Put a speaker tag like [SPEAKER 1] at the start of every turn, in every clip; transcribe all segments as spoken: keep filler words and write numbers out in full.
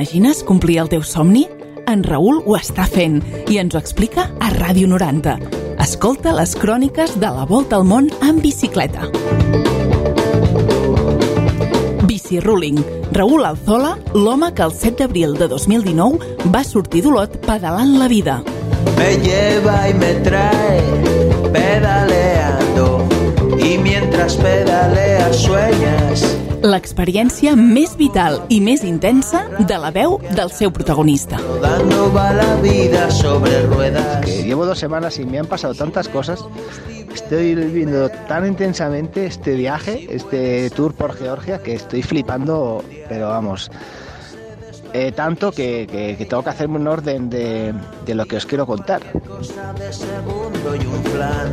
[SPEAKER 1] T'imagines complir el teu somni? En Raül ho està fent i ens ho explica a Ràdio noranta. Escolta les cròniques de la Volta al Món en bicicleta. Bici Ruling. Raül Alzola, l'home que el set d'abril de dos mil dinou va sortir d'Olot pedalant la vida.
[SPEAKER 2] Me lleva y me trae pedaleando y mientras pedaleas sueñas.
[SPEAKER 1] L'experiència més vital i més intensa de la veu del seu protagonista.
[SPEAKER 2] Rodando va la vida sobre ruedas.
[SPEAKER 3] Que llevo dos semanas y me han pasado tantas cosas. Estoy viviendo tan intensamente este viaje, este tour por Georgia, que estoy flipando, pero vamos, eh, tanto que, que, que tengo que hacerme un orden de, de lo que os quiero contar.
[SPEAKER 2] Cosa de segundo y un plan.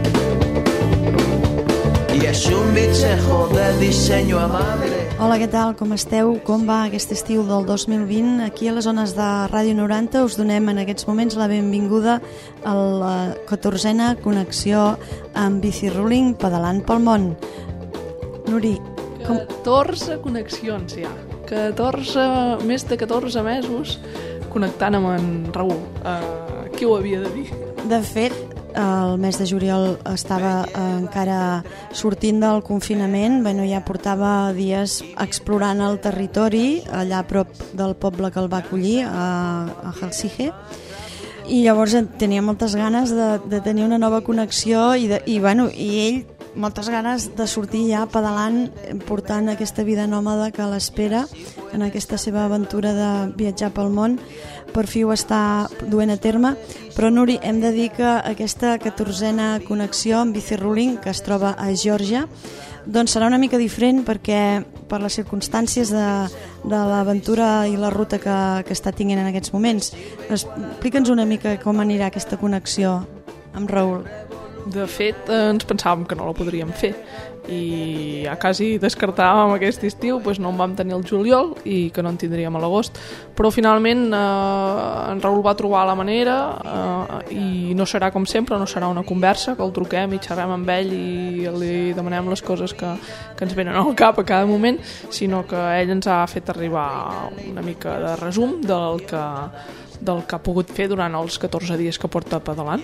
[SPEAKER 2] I és un bitsejo de disseny amable.
[SPEAKER 4] Hola, què tal? Com esteu? Com va aquest estiu del dos mil vint? Aquí a les zones de Ràdio noranta us donem en aquests moments la benvinguda a la catorzena connexió amb Bici Ruling pedalant pel món. Nuri, com...
[SPEAKER 5] catorze connexions ja. catorze, més de catorze mesos connectant amb en Raül. Uh, qui ho havia de dir?
[SPEAKER 4] De fet, el mes de juliol estava encara sortint del confinament, bueno, ja portava dies explorant el territori allà a prop del poble que el va acollir, a, a Helsinki, i llavors tenia moltes ganes de, de tenir una nova connexió i, de, i, bueno, i ell moltes ganes de sortir ja pedalant, portant aquesta vida nòmada que l'espera en aquesta seva aventura de viatjar pel món. Per fi ho està duent a terme, però Nuri, hem de dir que aquesta catorzena connexió amb Bici Ruling, que es troba a Geòrgia, doncs serà una mica diferent perquè per les circumstàncies de, de l'aventura i la ruta que, que està tinguent en aquests moments. Explica'ns una mica com anirà aquesta connexió amb Raül.
[SPEAKER 5] De fet, ens pensàvem que no la podríem fer i ja quasi descartàvem aquest estiu, doncs no en vam tenir el juliol i que no en tindríem a l'agost, però finalment eh, en Raül va trobar la manera eh, i no serà com sempre, no serà una conversa que el truquem i xerrem amb ell i li demanem les coses que, que ens venen al cap a cada moment, sinó que ell ens ha fet arribar una mica de resum del que, del que ha pogut fer durant els catorze dies que porta pedalant.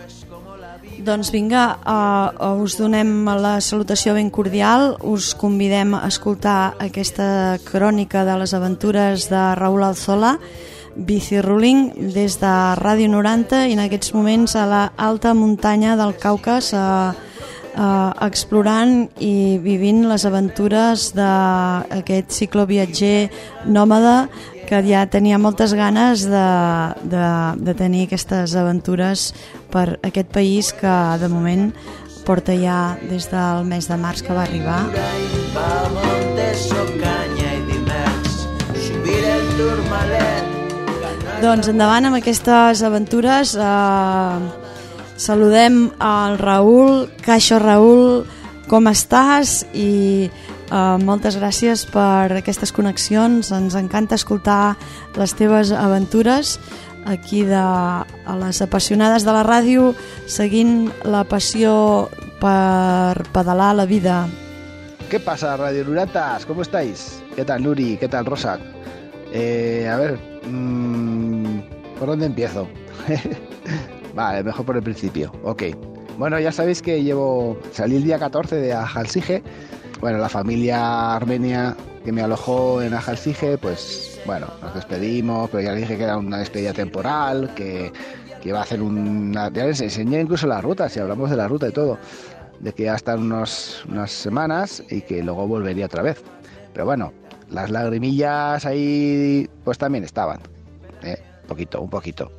[SPEAKER 4] Doncs vinga, uh, us donem la salutació ben cordial, us convidem a escoltar aquesta crònica de les aventures de Raül Alzola, Bici Ruling, des de Ràdio noranta i en aquests moments a la alta muntanya del Caucas, uh, uh, explorant i vivint les aventures d'aquest cicloviatger nòmada que ja tenia moltes ganes de, de, de tenir aquestes aventures per aquest país que de moment porta ja des del mes de març que va arribar. Doncs endavant amb aquestes aventures. Eh, saludem al Raül. Caixo, Raül, com estàs? I Uh, moltes gràcies per aquestes connexions, ens encanta escoltar les teves aventures aquí de, a les apassionades de la ràdio, seguint la passió per pedalar la vida.
[SPEAKER 3] ¿Qué pasa, Radio Nuratas? ¿Cómo estáis? ¿Qué tal, Nuri? ¿Qué tal, Rosa? Eh, a ver, mmm, ¿por dónde empiezo? Vale, mejor por el principio. Ok. Bueno, ya sabéis que llevo salí el día catorce de Helsinki. Bueno, la familia armenia que me alojó en Helsinki, pues bueno, nos despedimos, pero ya les dije que era una despedida temporal, que, que iba a hacer una... Ya les enseñé incluso la ruta, si hablamos de la ruta y todo, de que iba a estar unos, unas semanas y que luego volvería otra vez. Pero bueno, las lagrimillas ahí pues también estaban, ¿eh? Un poquito, un poquito.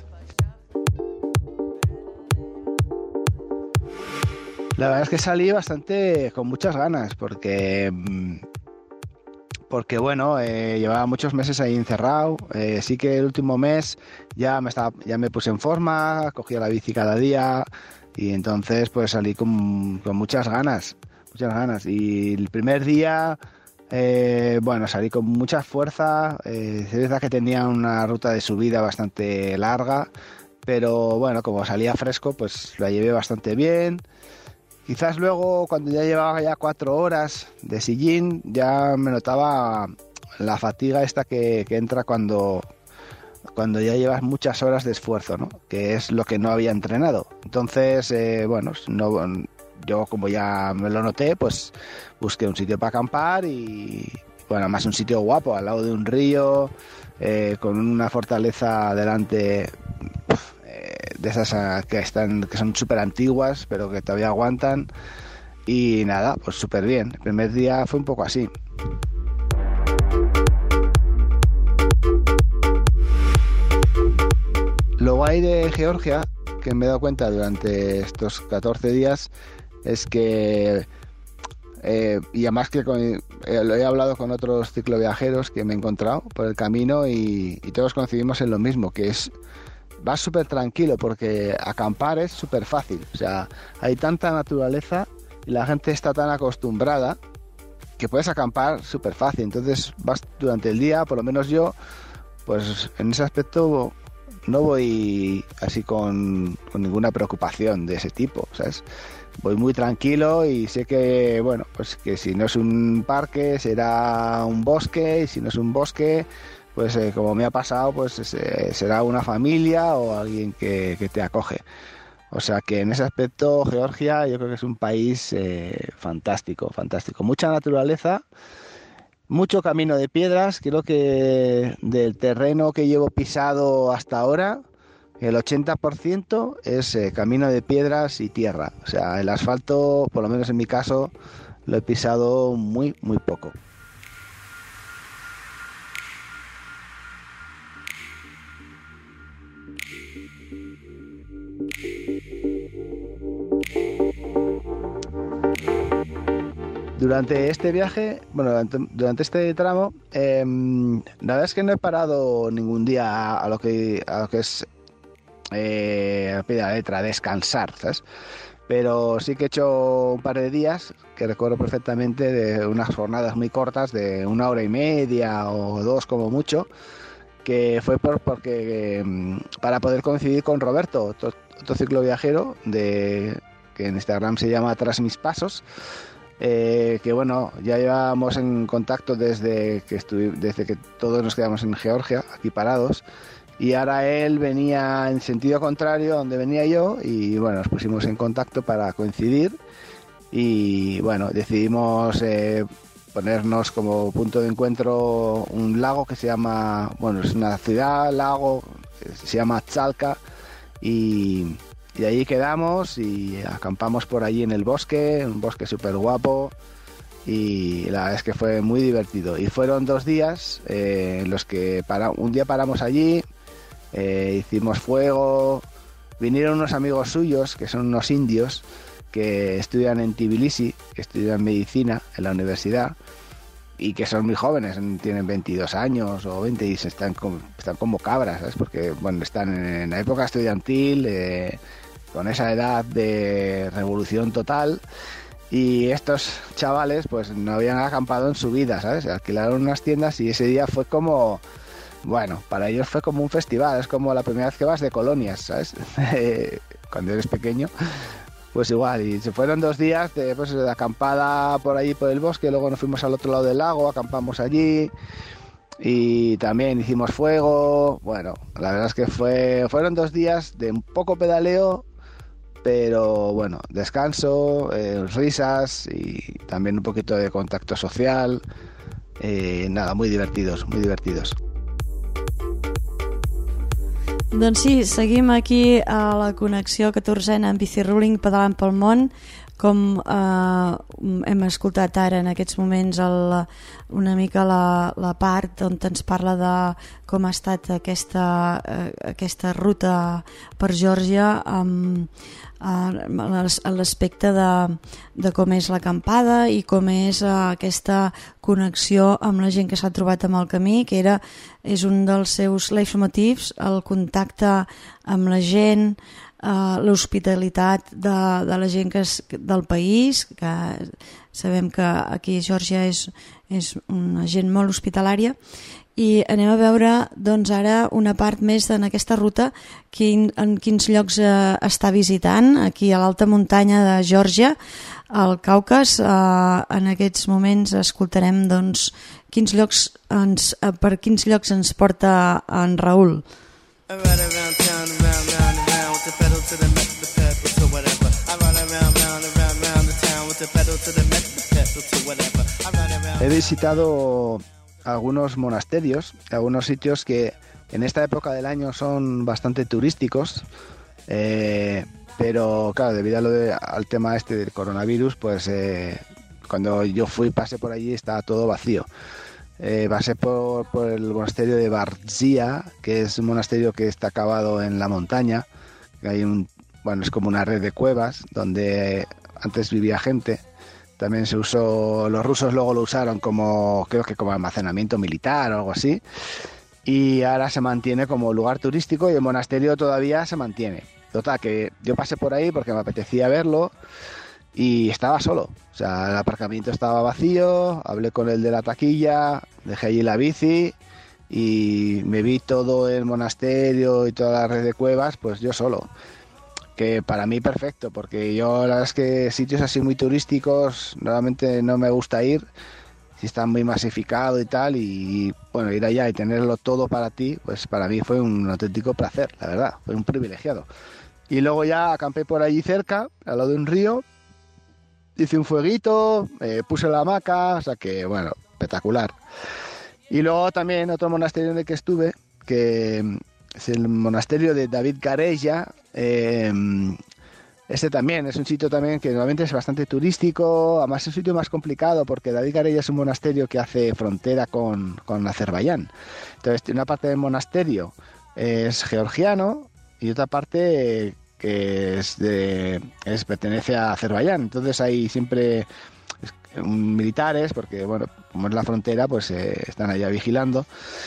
[SPEAKER 3] La verdad es que salí bastante con muchas ganas porque, porque bueno, eh, llevaba muchos meses ahí encerrado. Eh, sí que el último mes ya me, estaba, ya me puse en forma, cogía la bici cada día y entonces pues salí con, con muchas ganas, muchas ganas. Y el primer día, eh, bueno, salí con mucha fuerza. Eh, es verdad que tenía una ruta de subida bastante larga, pero bueno, como salía fresco, pues la llevé bastante bien. Quizás luego, cuando ya llevaba ya cuatro horas de sillín, ya me notaba la fatiga esta que, que entra cuando, cuando ya llevas muchas horas de esfuerzo, ¿no? Que es lo que no había entrenado. Entonces, eh, bueno, no, yo como ya me lo noté, pues busqué un sitio para acampar y, bueno, además un sitio guapo, al lado de un río, eh, con una fortaleza delante, eh, de esas que, están, que son súper antiguas, pero que todavía aguantan. Y nada, pues súper bien. El primer día fue un poco así. Lo guay de Georgia, que me he dado cuenta durante estos catorce días, es que, eh, y además que con, eh, lo he hablado con otros cicloviajeros que me he encontrado por el camino y, y todos coincidimos en lo mismo, que es, vas súper tranquilo porque acampar es súper fácil. O sea, hay tanta naturaleza y la gente está tan acostumbrada que puedes acampar súper fácil. Entonces vas durante el día, por lo menos yo, pues en ese aspecto no voy así con, con ninguna preocupación de ese tipo, ¿sabes? Voy muy tranquilo y sé que, bueno, pues que si no es un parque será un bosque, y si no es un bosque, pues eh, como me ha pasado, pues eh, será una familia o alguien que, que te acoge. O sea que en ese aspecto Georgia yo creo que es un país eh, fantástico, fantástico. Mucha naturaleza, mucho camino de piedras. Creo que del terreno que llevo pisado hasta ahora, el ochenta por ciento es eh, camino de piedras y tierra. O sea, el asfalto, por lo menos en mi caso, lo he pisado muy, muy poco. Durante este viaje, bueno, durante, durante este tramo, eh, la verdad es que no he parado ningún día a lo que, a lo que es eh, a pie de la letra, a descansar, ¿sabes? Pero sí que he hecho un par de días, que recuerdo perfectamente, de unas jornadas muy cortas, de una hora y media o dos como mucho, que fue por, porque eh, para poder coincidir con Roberto, otro, otro cicloviajero, de, que en Instagram se llama Tras Mis Pasos. Eh, que bueno, ya llevábamos en contacto desde que estuve, desde que todos nos quedamos en Georgia, aquí parados, y ahora él venía en sentido contrario a donde venía yo y bueno, nos pusimos en contacto para coincidir y bueno, decidimos eh, ponernos como punto de encuentro un lago que se llama, bueno, es una ciudad, lago, se llama Chalka y... Y allí quedamos y acampamos por allí en el bosque, un bosque súper guapo y la verdad es que fue muy divertido. Y fueron dos días eh, en los que para, un día paramos allí, eh, hicimos fuego, vinieron unos amigos suyos que son unos indios que estudian en Tbilisi, que estudian medicina en la universidad y que son muy jóvenes, tienen veintidós años o veinte y se están como, están como cabras, ¿sabes? Porque bueno, están en la época estudiantil, eh, con esa edad de revolución total y estos chavales pues no habían acampado en su vida, ¿sabes? Alquilaron unas tiendas y ese día fue como, bueno, para ellos fue como un festival, es como la primera vez que vas de colonias, ¿sabes? Cuando eres pequeño. Pues igual, y se fueron dos días de, pues, de acampada por allí por el bosque, luego nos fuimos al otro lado del lago, acampamos allí y también hicimos fuego. Bueno, la verdad es que fue, fueron dos días de un poco pedaleo, pero bueno, descanso, eh, risas y también un poquito de contacto social. Eh, nada, muy divertidos, muy divertidos.
[SPEAKER 4] Doncs sí, seguim aquí a la connexió catorzena amb Biciruling pedalant pel món. Com eh, hem escoltat ara en aquests moments el, una mica la, la part on ens parla de com ha estat aquesta, eh, aquesta ruta per Geòrgia amb eh, l'aspecte de, de com és l'acampada i com és eh, aquesta connexió amb la gent que s'ha trobat amb el camí, que era, és un dels seus leitmotivs, el contacte amb la gent, Uh, l'hospitalitat de, de la gent que és del país, que sabem que aquí a Geòrgia és, és una gent molt hospitalària, i anem a veure doncs ara una part més en aquesta ruta, quin, en quins llocs eh, està visitant, aquí a l'alta muntanya de Geòrgia, al Caucas. Eh, en aquests moments escoltarem doncs quins llocs ens, eh, per quins llocs ens porta en Raül.
[SPEAKER 6] I ride around town, around, round, around, with the pedal to the metal, the pedal to whatever. I ride around, round, around, round the town, with the pedal to the metal, the pedal to whatever. I ride around.
[SPEAKER 3] He visitado algunos monasterios, algunos sitios que en esta época del año son bastante turísticos, eh, pero claro, debido a lo de, al tema este del coronavirus, pues eh, cuando yo fui, pasé por allí, estaba todo vacío. Eh, pasé por, por el monasterio de Barzia, que es un monasterio que está cavado en la montaña. Hay un, bueno, es como una red de cuevas donde antes vivía gente. También se usó, los rusos luego lo usaron como, creo que como almacenamiento militar o algo así. Y ahora se mantiene como lugar turístico y el monasterio todavía se mantiene. Total, que yo pasé por ahí porque me apetecía verlo y estaba solo. O sea, el aparcamiento estaba vacío, hablé con el de la taquilla, dejé allí la bici y me vi todo el monasterio y toda la red de cuevas, pues yo solo. Que para mí perfecto, porque yo la verdad es que sitios así muy turísticos normalmente no me gusta ir, si están muy masificados y tal, y bueno, ir allá y tenerlo todo para ti, pues para mí fue un auténtico placer, la verdad, fue un privilegiado. Y luego ya acampé por allí cerca, al lado de un río, hice un fueguito, eh, puse la hamaca, o sea que bueno, espectacular. Y luego también otro monasterio en el que estuve, que es el monasterio de David Gareja. Eh, este también es un sitio también que normalmente es bastante turístico, además es un sitio más complicado porque David Gareja es un monasterio que hace frontera con, con Azerbaiyán. Entonces una parte del monasterio es georgiano y otra parte que es de, es, pertenece a Azerbaiyán. Entonces hay siempre militares porque bueno, como es la frontera, pues eh, están allá vigilando.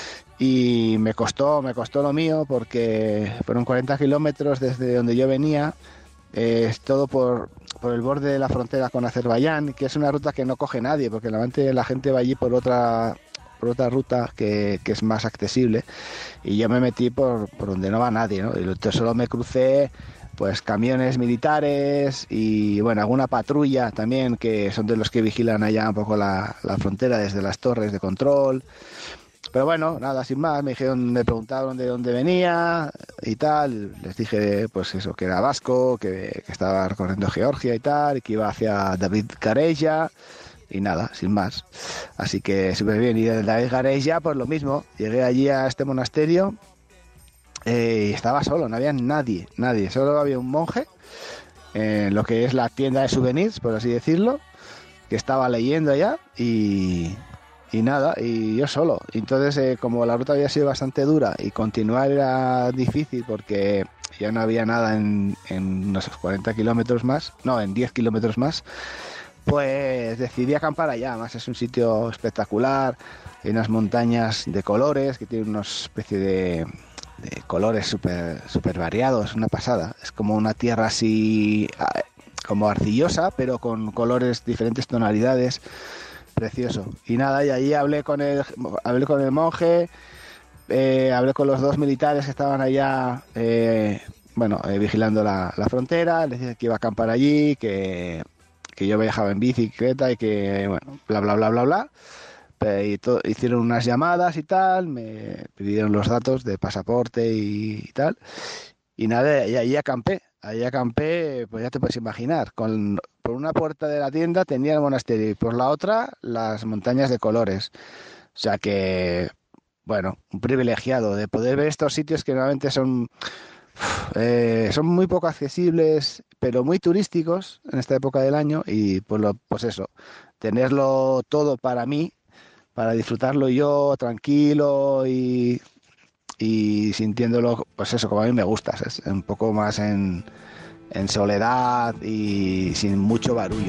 [SPEAKER 3] Y me costó, me costó lo mío porque fueron cuarenta kilómetros desde donde yo venía, eh, es todo por, por el borde de la frontera con Azerbaiyán, que es una ruta que no coge nadie, porque normalmente la gente va allí por otra, por otra ruta que, que es más accesible, y yo me metí por, por donde no va nadie, ¿no? Y solo me crucé pues camiones militares y bueno, alguna patrulla también, que son de los que vigilan allá un poco la, la frontera desde las torres de control. Pero bueno, nada, sin más, me dijeron, me preguntaron de dónde venía y tal, les dije pues eso, que era vasco, que, que estaba recorriendo Georgia y tal, y que iba hacia David Gareja, y nada, sin más. Así que súper bien, y de David Gareja pues lo mismo, llegué allí a este monasterio eh, y estaba solo, no había nadie, nadie, solo había un monje, en lo que es la tienda de souvenirs, por así decirlo, que estaba leyendo allá y... Y nada, y yo solo. Entonces, eh, como la ruta había sido bastante dura y continuar era difícil porque ya no había nada en, en unos cuarenta kilómetros más, no, en diez kilómetros más, pues decidí acampar allá. Además es un sitio espectacular, hay unas montañas de colores que tienen una especie de, de colores súper super variados, una pasada. Es como una tierra así, como arcillosa, pero con colores, diferentes tonalidades. Precioso. Y nada, y allí hablé con el, hablé con el monje, eh, hablé con los dos militares que estaban allá, eh, bueno, eh, vigilando la, la frontera, les dije que iba a acampar allí, que, que yo viajaba en bicicleta y que, bueno, bla, bla, bla, bla, bla. Y to, hicieron unas llamadas y tal, me pidieron los datos de pasaporte y, y tal. Y nada, y allí acampé. Allí acampé, pues ya te puedes imaginar, con, por una puerta de la tienda tenía el monasterio y por la otra las montañas de colores. O sea que, bueno, un privilegiado de poder ver estos sitios que normalmente son, eh, son muy poco accesibles, pero muy turísticos en esta época del año, y pues, lo, pues eso, tenerlo todo para mí, para disfrutarlo yo tranquilo y... y sintiéndolo, pues eso, como a mí me gusta, es un poco más en, en soledad y sin mucho barullo.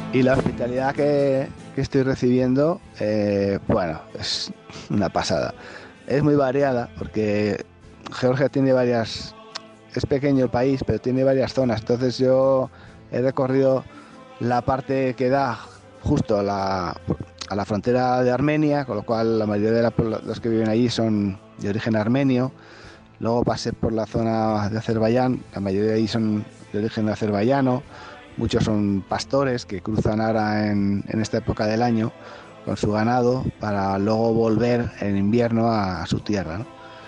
[SPEAKER 3] Y la hospitalidad que, que estoy recibiendo, eh, bueno, es una pasada. Es muy variada porque Georgia tiene varias... Es pequeño el país, pero tiene varias zonas. Entonces yo he recorrido la parte que da justo a la, a la frontera de Armenia, con lo cual la mayoría de la, los que viven allí son de origen armenio. Luego pasé por la zona de Azerbaiyán, la mayoría de ahí son de origen azerbaiyano. Muchos son pastores que cruzan ahora en, en esta época del año con su ganado para luego volver en invierno a, a su tierra, ¿no?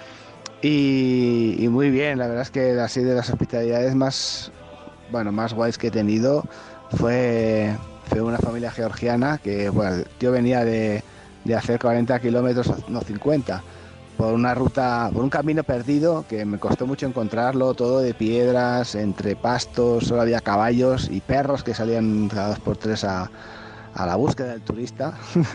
[SPEAKER 3] Y, y muy bien, la verdad es que así de las hospitalidades más, bueno, más guays que he tenido fue, fue una familia georgiana que, bueno, el tío venía de, de hacer cuarenta kilómetros, no cincuenta, por una ruta, por un camino perdido que me costó mucho encontrarlo, todo de piedras, entre pastos, solo había caballos y perros que salían cada dos por tres a, a la búsqueda del turista.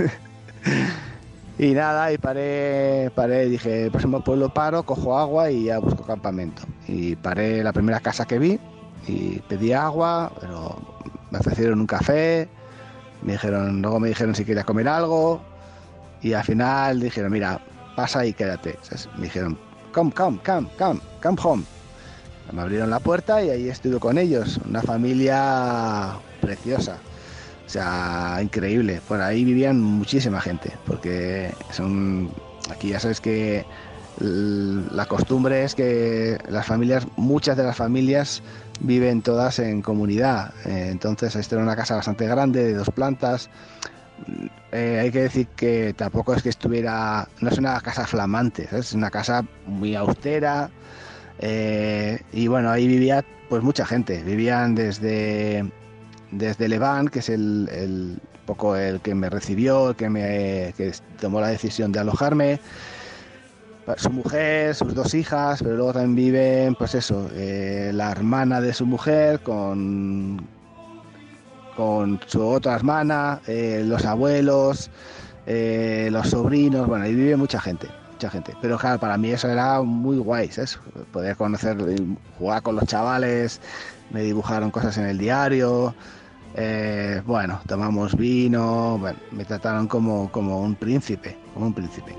[SPEAKER 3] Y nada, y paré, paré, dije, el próximo pueblo paro, cojo agua y ya busco campamento. Y paré la primera casa que vi y pedí agua, pero me ofrecieron un café, me dijeron, luego me dijeron si quería comer algo y al final dijeron, mira, pasa y quédate, ¿sabes? Me dijeron, come, come, come, come, come home. Me abrieron la puerta y ahí estuve con ellos, una familia preciosa, o sea, increíble. Por ahí vivían muchísima gente, porque son, aquí ya sabes que la costumbre es que las familias, muchas de las familias viven todas en comunidad, entonces esta era una casa bastante grande, de dos plantas. Eh, hay que decir que tampoco es que estuviera, no es una casa flamante, ¿sabes? Es una casa muy austera, eh, y bueno, ahí vivía pues mucha gente, vivían desde desde Leván, que es el, el poco el que me recibió, el que me que tomó la decisión de alojarme, su mujer, sus dos hijas, pero luego también viven, pues eso, eh, la hermana de su mujer con con su otra hermana, eh, los abuelos, eh, los sobrinos, bueno, ahí vive mucha gente, mucha gente. Pero claro, para mí eso era muy guay, ¿sabes? Poder conocer, jugar con los chavales, me dibujaron cosas en el diario, eh, bueno, tomamos vino, bueno, me trataron como, como un príncipe, como un príncipe.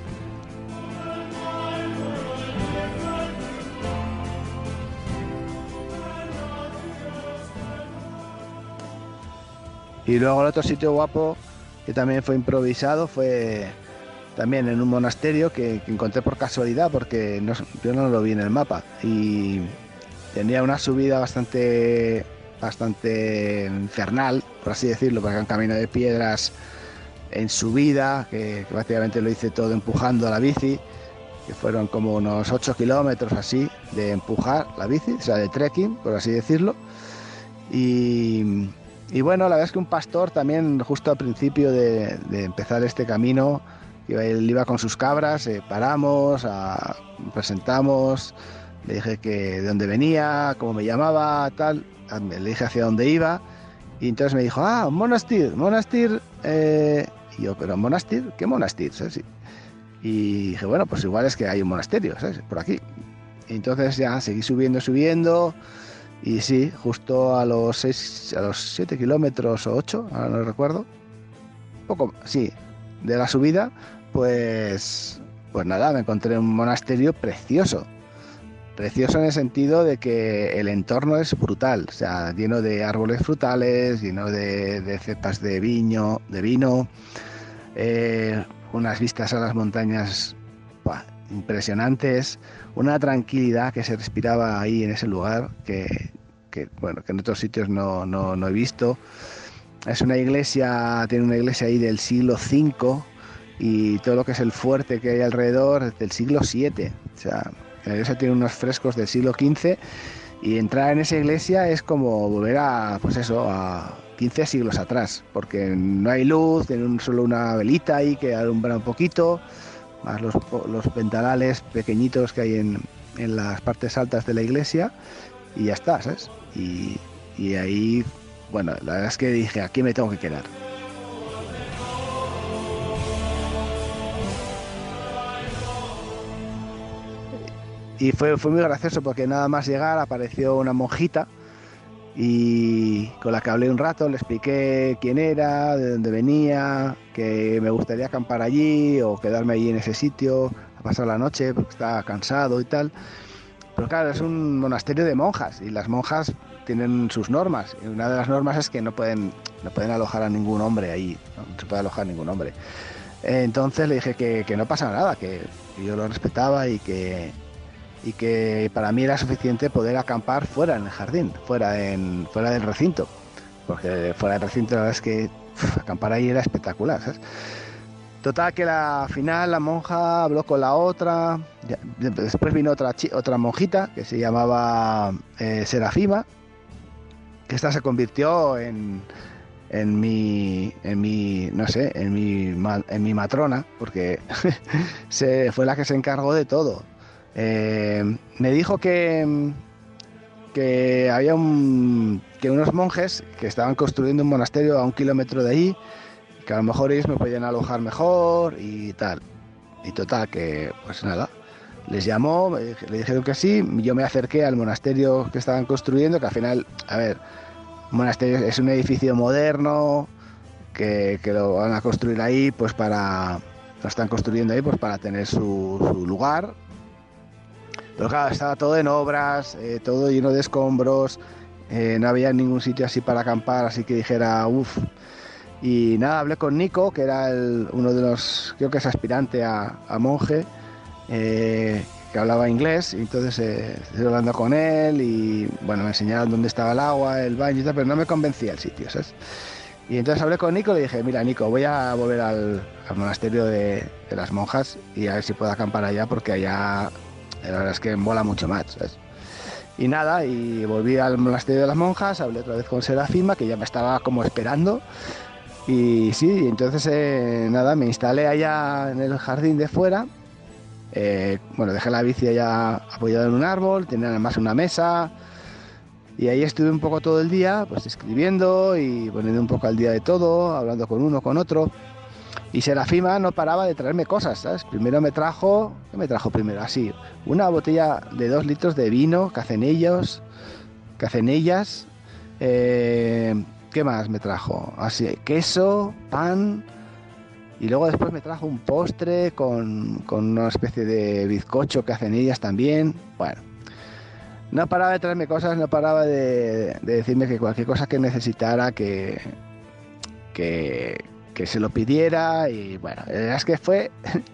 [SPEAKER 3] Y luego el otro sitio guapo que también fue improvisado fue también en un monasterio que, que encontré por casualidad porque no, yo no lo vi en el mapa y tenía una subida bastante bastante infernal, por así decirlo, porque era un camino de piedras en subida que, que prácticamente lo hice todo empujando a la bici, que fueron como unos ocho kilómetros así de empujar la bici, o sea, de trekking, por así decirlo. Y Y bueno, la verdad es que un pastor también, justo al principio de, de empezar este camino, él iba con sus cabras, eh, paramos, a, presentamos, le dije que de dónde venía, cómo me llamaba, tal, le dije hacia dónde iba, y entonces me dijo, ah, monastir, monastir, eh, y yo, pero monastir, ¿qué monastir? ¿Sabes? Y dije, bueno, pues igual es que hay un monasterio, ¿sabes? Por aquí. Y entonces ya seguí subiendo, subiendo. Y sí, justo a los seis, a los siete kilómetros o ocho, ahora no recuerdo, poco, sí, de la subida, pues, pues nada, me encontré un monasterio precioso, precioso en el sentido de que el entorno es brutal, o sea, lleno de árboles frutales, lleno de, de cepas de viño, de vino, eh, unas vistas a las montañas, ¡buah!, impresionantes, una tranquilidad que se respiraba ahí en ese lugar que, que bueno, que en otros sitios no, no, no he visto. Es una iglesia, tiene una iglesia ahí del siglo cinco y todo lo que es el fuerte que hay alrededor es del siglo siete. O sea, la iglesia tiene unos frescos del siglo quince y entrar en esa iglesia es como volver a, pues eso, a quince siglos atrás, porque no hay luz, tiene un, solo una velita ahí que alumbra un poquito, más los, los ventanales pequeñitos que hay en, en las partes altas de la iglesia y ya está, ¿sabes? Y, y ahí, bueno, la verdad es que dije, aquí me tengo que quedar. Y fue, fue muy gracioso porque nada más llegar apareció una monjita y con la que hablé un rato, le expliqué quién era, de dónde venía, que me gustaría acampar allí o quedarme allí en ese sitio a pasar la noche porque estaba cansado y tal. Pero claro, es un monasterio de monjas y las monjas tienen sus normas. Y una de las normas es que no pueden, no pueden alojar a ningún hombre ahí, no, no se puede alojar a ningún hombre. Entonces le dije que, que no pasaba nada, que, que yo lo respetaba y que, y que para mí era suficiente poder acampar fuera en el jardín, fuera, en, fuera del recinto. Porque fuera del recinto la verdad es que uf, acampar ahí era espectacular, ¿sabes? Total que la final la monja habló con la otra, ya, después vino otra otra monjita que se llamaba eh, Serafima, que esta se convirtió en, en mi en mi no sé en mi en mi matrona, porque se fue la que se encargó de todo. Eh, me dijo que que había un que unos monjes que estaban construyendo un monasterio a un kilómetro de allí, que a lo mejor ellos me podían alojar mejor y tal. Y total, que pues nada, les llamó, le dijeron que sí, yo me acerqué al monasterio que estaban construyendo, que al final, a ver, un monasterio es un edificio moderno, que, que lo van a construir ahí, pues para, lo están construyendo ahí pues para tener su, su lugar. Pero claro, estaba todo en obras, eh, todo lleno de escombros, eh, no había ningún sitio así para acampar, así que dijera, uff. Y nada, hablé con Nico, que era el, uno de los, creo que es aspirante a, a monje, eh, que hablaba inglés, y entonces eh, estuve hablando con él y bueno, me enseñaron dónde estaba el agua, el baño y tal, pero no me convencía el sitio, ¿sabes? Y entonces hablé con Nico y le dije, mira Nico, voy a volver al, al monasterio de, de las monjas y a ver si puedo acampar allá, porque allá la verdad es que mola mucho más, ¿sabes? Y nada, y volví al monasterio de las monjas, hablé otra vez con Serafima, que ya me estaba como esperando. Y sí, entonces eh, nada, me instalé allá en el jardín de fuera, eh, bueno, dejé la bici allá apoyada en un árbol, tenía además una mesa, y ahí estuve un poco todo el día, pues escribiendo y poniendo un poco al día de todo, hablando con uno, con otro, y Serafima no paraba de traerme cosas, ¿sabes? Primero me trajo, ¿qué me trajo primero? Así, una botella de dos litros de vino, que hacen ellos, que hacen ellas, eh... ¿qué más me trajo? Así, queso, pan, y luego después me trajo un postre con, con una especie de bizcocho que hacen ellas también. Bueno, no paraba de traerme cosas, no paraba de, de decirme que cualquier cosa que necesitara, que, que, que se lo pidiera, y bueno, la verdad es que fue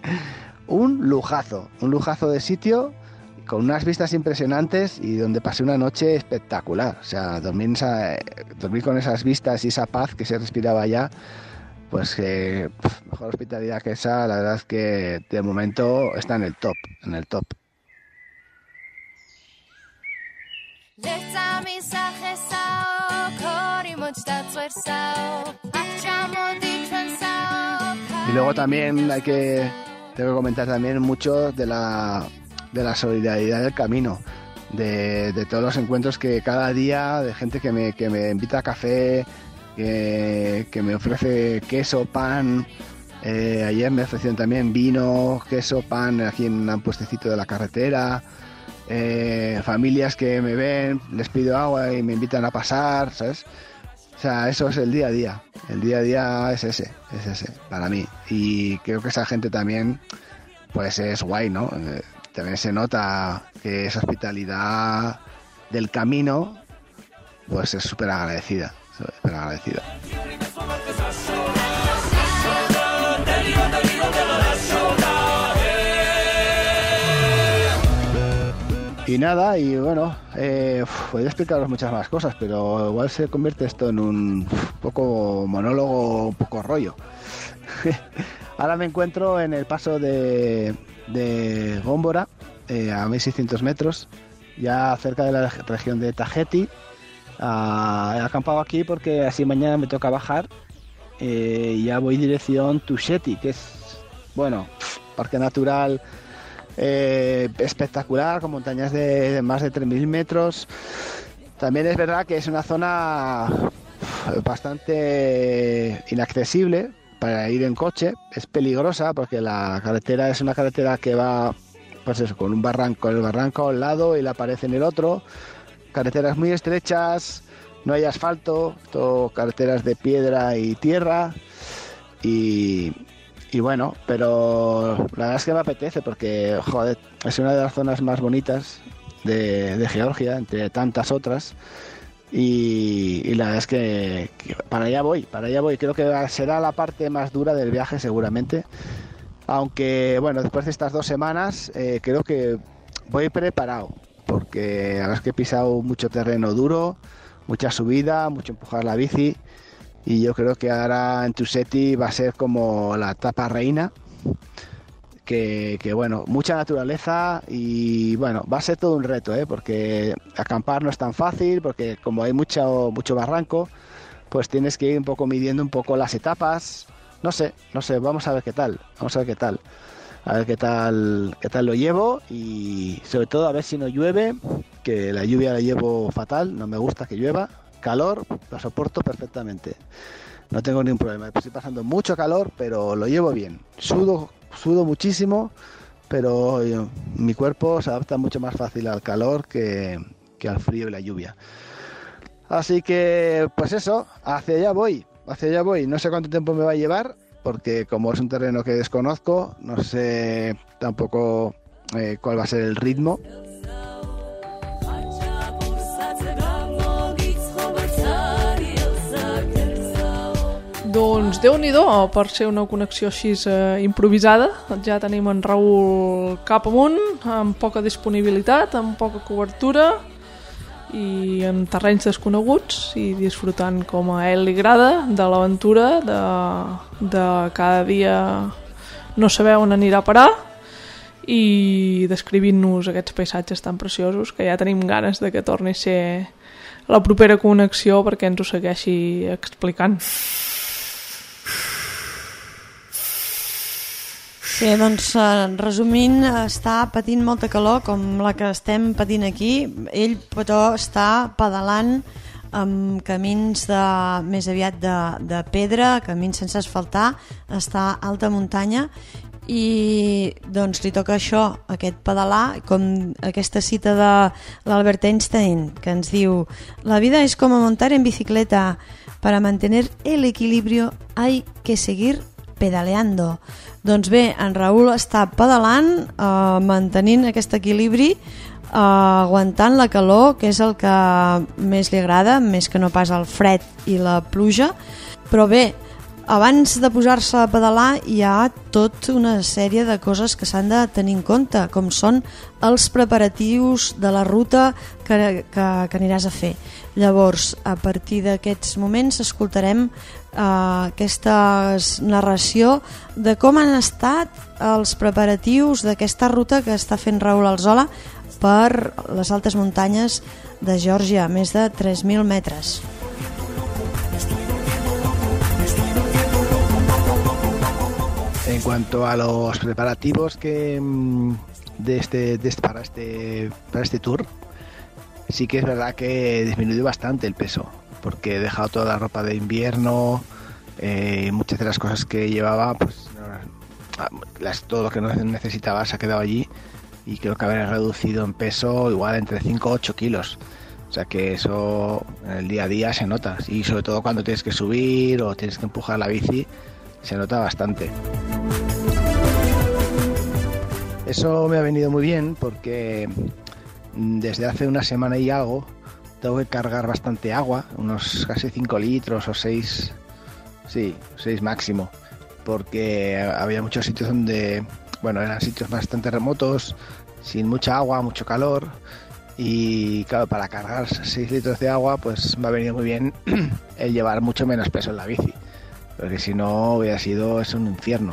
[SPEAKER 3] un lujazo, un lujazo de sitio, con unas vistas impresionantes y donde pasé una noche espectacular. O sea, dormir, esa, dormir con esas vistas y esa paz que se respiraba allá, pues eh, mejor hospitalidad que esa, la verdad es que de momento está en el top, en el top. Y luego también hay que, tengo que comentar también mucho de la de la solidaridad del camino, de, de todos los encuentros que cada día, de gente que me, que me invita a café, que, que me ofrece queso, pan, eh, ayer me ofrecieron también vino, queso, pan aquí en un puestecito de la carretera, eh, familias que me ven, les pido agua y me invitan a pasar, ¿sabes? O sea, eso es el día a día, el día a día es ese, es ese, para mí, y creo que esa gente también, pues es guay, ¿no? También se nota que esa hospitalidad del camino pues es súper agradecida, súper agradecida. Y nada, y bueno, eh, uf, podría explicaros muchas más cosas, pero igual se convierte esto en un uf, poco monólogo, un poco rollo. Ahora me encuentro en el paso de, de Gómbora, eh, a mil seiscientos metros, ya cerca de la región de Taheti. Uh, he acampado aquí porque así mañana me toca bajar eh, y ya voy dirección Tusheti, que es, bueno, parque natural eh, espectacular, con montañas de, de más de tres mil metros. También es verdad que es una zona bastante inaccesible para ir en coche, es peligrosa porque la carretera es una carretera que va, pues eso, con un barranco, el barranco a un lado y la pared en el otro, carreteras muy estrechas, no hay asfalto, todo carreteras de piedra y tierra y, y bueno, pero la verdad es que me apetece porque, joder, es una de las zonas más bonitas de, de Georgia, entre tantas otras. Y, y la verdad es que, que para allá voy, para allá voy. Creo que será la parte más dura del viaje seguramente. Aunque, bueno, después de estas dos semanas eh, creo que voy preparado. Porque la verdad es que he pisado mucho terreno duro, mucha subida, mucho empujar la bici. Y yo creo que ahora en Tuseti va a ser como la etapa reina. Que, que bueno, mucha naturaleza y bueno, va a ser todo un reto, ¿eh? Porque acampar no es tan fácil, porque como hay mucho, mucho barranco, pues tienes que ir un poco midiendo un poco las etapas. No sé, no sé, vamos a ver qué tal, vamos a ver qué tal, a ver qué tal, qué tal lo llevo y sobre todo a ver si no llueve, que la lluvia la llevo fatal, no me gusta que llueva, calor, la soporto perfectamente, no tengo ningún problema, estoy pasando mucho calor, pero lo llevo bien, sudo Sudo muchísimo, pero yo, mi cuerpo se adapta mucho más fácil al calor que, que al frío y la lluvia. Así que, pues eso, hacia allá voy, hacia allá voy. No sé cuánto tiempo me va a llevar, porque como es un terreno que desconozco, no sé tampoco eh, cuál va a ser el ritmo.
[SPEAKER 5] Doncs Déu-n'hi-do, per ser una connexió així eh, improvisada. Ja tenim en Raül cap amunt, amb poca disponibilitat, amb poca cobertura i en terrenys desconeguts i disfrutant com a ell li agrada de l'aventura, de, de cada dia no saber on anirà a parar i descrivint-nos aquests paisatges tan preciosos que ja tenim ganes de que torni a ser la propera connexió perquè ens ho segueixi explicant.
[SPEAKER 4] Sí, doncs resumint, està patint molta calor com la que estem patint aquí. Ell, però, està pedalant amb camins de, més aviat de, de pedra, camins sense asfaltar, està a alta muntanya i doncs li toca això, aquest pedalar, com aquesta cita de l'Albert Einstein que ens diu: la vida es como montar en bicicleta, para mantener el equilibrio hay que seguir pedaleando. Doncs bé, en Raül està pedalant, eh, mantenint aquest equilibri, eh, aguantant la calor, que és el que més li agrada, més que no pas el fred i la pluja. Però bé, abans de posar-se a pedalar hi ha tota una sèrie de coses que s'han de tenir en compte, com són els preparatius de la ruta que, que, que aniràs a fer. Llavors, a partir d'aquests moments escoltarem eh, aquesta narració de com han estat els preparatius d'aquesta ruta que està fent Raül Alzola per les altes muntanyes de Geòrgia, més de tres mil metres.
[SPEAKER 3] En cuanto a los preparativos que de este, de este, para este para este tour, sí que es verdad que he disminuido bastante el peso, porque he dejado toda la ropa de invierno, eh, muchas de las cosas que llevaba, pues las, todo lo que no necesitaba se ha quedado allí y creo que habré reducido en peso igual entre cinco a ocho kilos. O sea que eso en el día a día se nota, y sobre todo cuando tienes que subir o tienes que empujar la bici, se nota bastante. Eso me ha venido muy bien porque desde hace una semana y algo tengo que cargar bastante agua, unos casi cinco litros o seis, sí, seis máximo, porque había muchos sitios donde, bueno, eran sitios bastante remotos, sin mucha agua, mucho calor, y claro, para cargar seis litros de agua pues me ha venido muy bien el llevar mucho menos peso en la bici, porque si no hubiera sido es un infierno.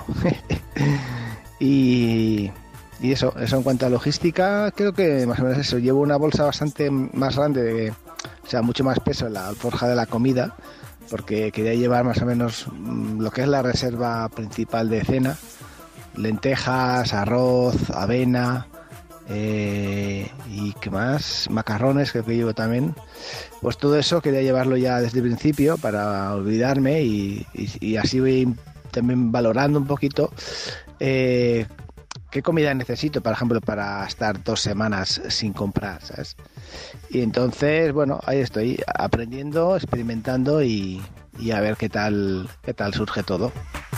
[SPEAKER 3] y, y eso, eso en cuanto a logística, creo que más o menos eso. Llevo una bolsa bastante más grande, de, o sea, mucho más peso en la alforja de la comida, porque quería llevar más o menos lo que es la reserva principal de cena: lentejas, arroz, avena, eh, y qué más, macarrones, creo que llevo también. Pues todo eso quería llevarlo ya desde el principio para olvidarme y, y, y así voy también valorando un poquito eh, qué comida necesito, por ejemplo, para estar dos semanas sin comprar, ¿sabes? Y entonces, bueno, ahí estoy aprendiendo, experimentando y, y a ver qué tal, qué tal surge todo.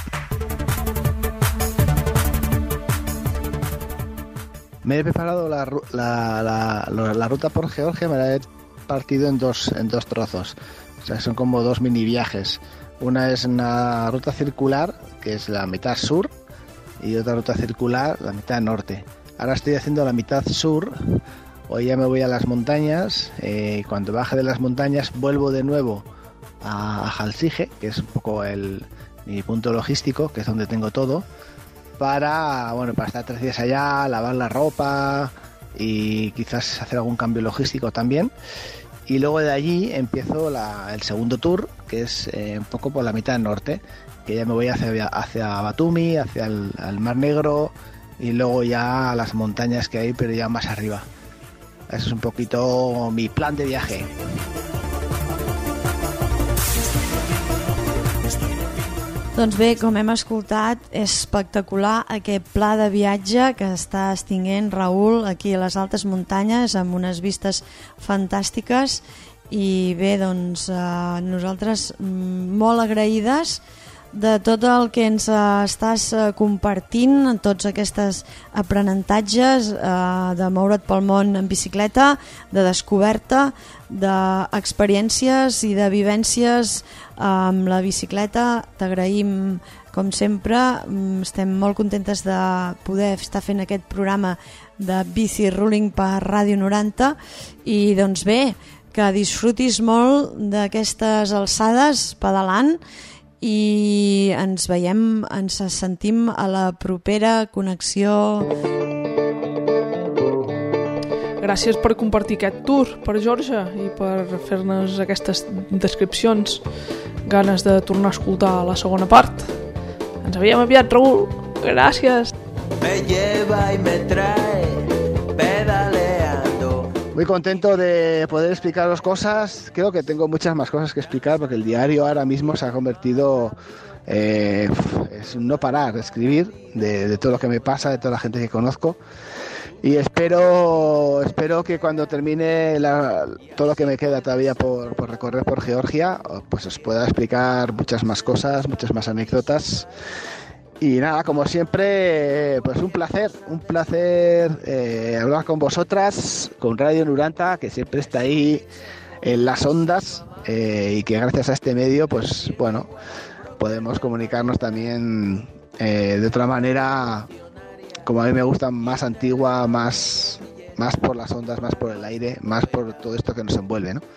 [SPEAKER 3] Me he preparado la, la, la, la, la ruta por Georgia, me la he partido en dos, en dos trozos. O sea, son como dos mini viajes. Una es una ruta circular, que es la mitad sur, y otra ruta circular, la mitad norte. Ahora estoy haciendo la mitad sur. Hoy ya me voy a las montañas. Eh, cuando baje de las montañas vuelvo de nuevo a, a Halsige, que es un poco el, mi punto logístico, que es donde tengo todo, para, bueno, para estar tres días allá, lavar la ropa y quizás hacer algún cambio logístico también. Y luego de allí empiezo la, el segundo tour, que es eh, un poco por la mitad norte, que ya me voy hacia, hacia Batumi, hacia el, el Mar Negro y luego ya a las montañas que hay, pero ya más arriba. Eso es un poquito mi plan de viaje.
[SPEAKER 4] Doncs bé, com hem escoltat, és espectacular aquest pla de viatge que està extinguent Raül aquí a les altes muntanyes amb unes vistes fantàstiques i bé, doncs eh, nosaltres molt agraïdes de tot el que ens estàs compartint, tots aquests aprenentatges eh, de moure't pel món en bicicleta, de descoberta, d'experiències i de vivències amb la bicicleta. T'agraïm com sempre, estem molt contentes de poder estar fent aquest programa de Bici Ruling per Ràdio noranta i doncs bé, que disfrutis molt d'aquestes alçades pedalant i ens veiem, ens sentim a la propera connexió.
[SPEAKER 5] Gràcies per compartir aquest tour per Geòrgia i per fer-nos aquestes descripcions. Ganes de tornar a escoltar la segona part. Ens veiem aviat, Raül. Gràcies.
[SPEAKER 2] Me lleva y me trae pedaleando.
[SPEAKER 3] Muy contento de poder explicaros cosas. Creo que tengo muchas más cosas que explicar porque el diario ahora mismo se ha convertido eh, es un no parar de escribir de, de todo lo que me pasa, de toda la gente que conozco. Y espero espero que cuando termine la, todo lo que me queda todavía por, por recorrer por Georgia, pues os pueda explicar muchas más cosas, muchas más anécdotas. Y nada, como siempre, pues un placer, un placer eh, hablar con vosotras, con Radio Nuranta, que siempre está ahí en las ondas eh, y que gracias a este medio, pues bueno, podemos comunicarnos también eh, de otra manera, como a mí me gusta, más antigua, más, más por las ondas, más por el aire, más por todo esto que nos envuelve, ¿no?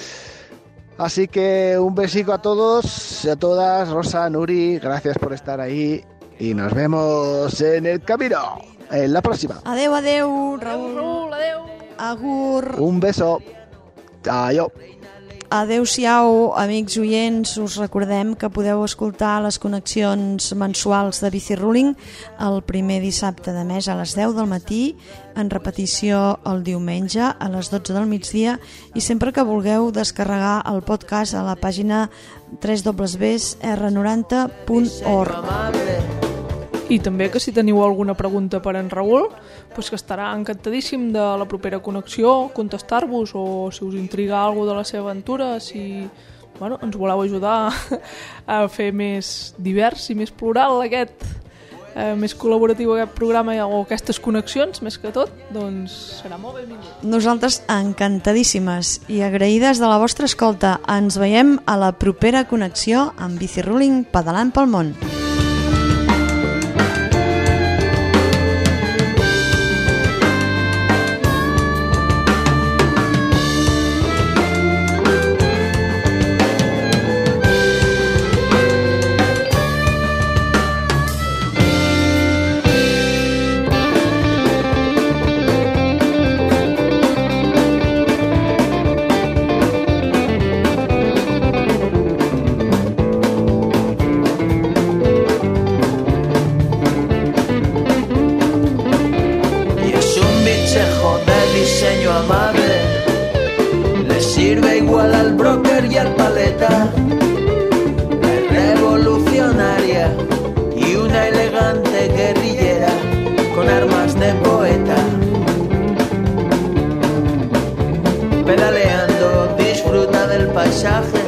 [SPEAKER 3] Así que un besico a todos y a todas. Rosa, Nuri, gracias por estar ahí y nos vemos en el camino, en la próxima.
[SPEAKER 4] Adeu, adeu, Raül.
[SPEAKER 5] Raül, adeu.
[SPEAKER 4] Agur.
[SPEAKER 3] Un beso. Adeu.
[SPEAKER 4] Adeu-siau, amics oients, us recordem que podeu escoltar les connexions mensuals de Bici Ruling el primer dissabte de mes a les deu del matí, en repetició el diumenge a les dotze del migdia i sempre que vulgueu descarregar el podcast a la pàgina w w w punt r noranta punt org.
[SPEAKER 5] I també que si teniu alguna pregunta per en Raül, pues que estarà encantadíssim de la propera connexió contestar-vos, o si us intriga alguna de la seva aventura, si bueno, ens voleu ajudar a fer més divers i més plural aquest, eh, més col·laboratiu aquest programa o aquestes connexions, més que tot, doncs serà molt benvingut.
[SPEAKER 4] Nosaltres encantadíssimes i agraïdes de la vostra escolta. Ens veiem a la propera connexió amb Bici Ruling pedalant pel món.
[SPEAKER 2] Revolucionaria y una elegante guerrillera con pedaleando, disfruta del paisaje.